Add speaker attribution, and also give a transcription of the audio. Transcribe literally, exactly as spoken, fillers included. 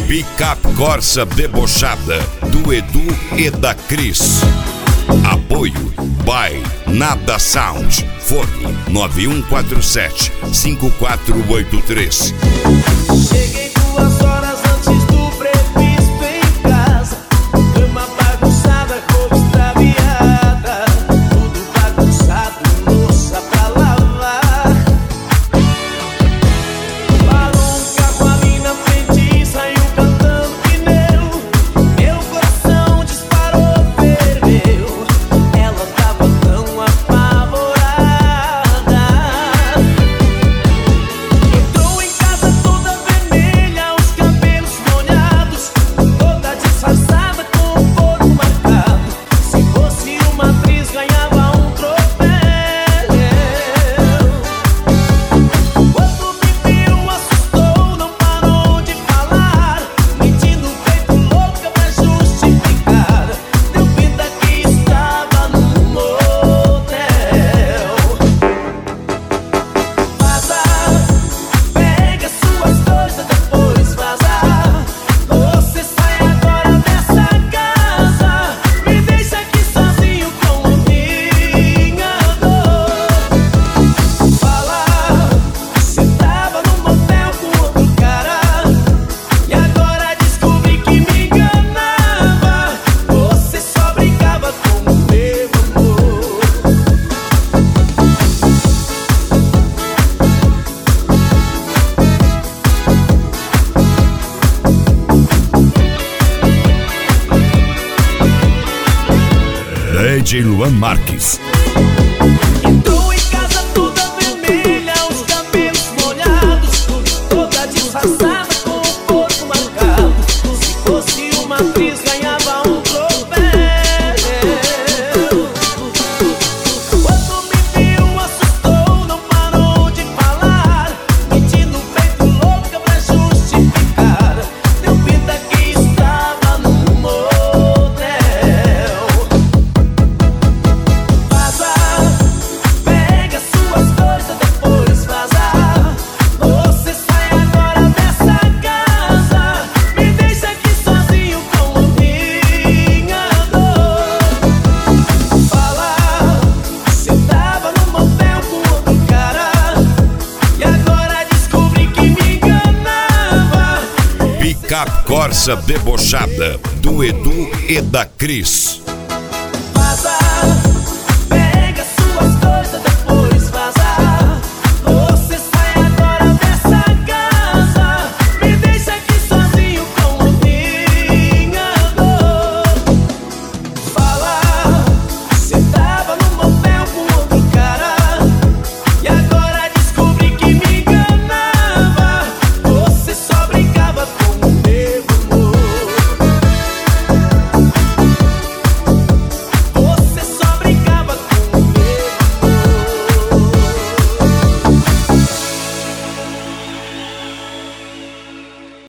Speaker 1: Picape Corsa debochada, do Edu e da Cris. Apoio by Nada Sound. Fone nove um quatro sete, cinco quatro oito três.
Speaker 2: Cheguei duas horas antes do previsto em casa. Cama bagunçada, roupa extraviada. Tudo bagunçado, louça pra lavar. Parou um carro ali na frente e saiu cantando pneu. Meu coração disparou, ferveu. Ela tava tão apavorada. Entrou em casa toda vermelha, os cabelos molhados, toda disfarçada com o corpo marcado. Se fosse uma atriz, ganhava um troféu. Quando me viu, assustou, não parou de falar, mentindo feito louca pra justificar. Deu pinta que estava num motel. Vaza, pega suas coisas, depois vaza. Você sai agora dessa casa, me deixa aqui sozinho com minha dor. Fala, você tava num motel com outro cara e agora descobri que me enganava. Você só brincava com o meu amor.
Speaker 1: D J Luan Marques.
Speaker 2: Entrou em casa toda vermelha, os cabelos molhados, toda disfarçada com o corpo marcado. Se fosse uma atriz, ganhava um troféu. Quando me viu, assustou, não parou de falar, mentindo feito louca pra justificar. Deu pinta que estava num motel. Vaza, pega suas coisas, depois vaza. Você sai agora dessa casa, me deixa aqui sozinho com minha dor. Fala, você tava no motel com outro cara e agora descobri que me enganava.
Speaker 1: Picape Corsa debochada, do Edu e da Cris.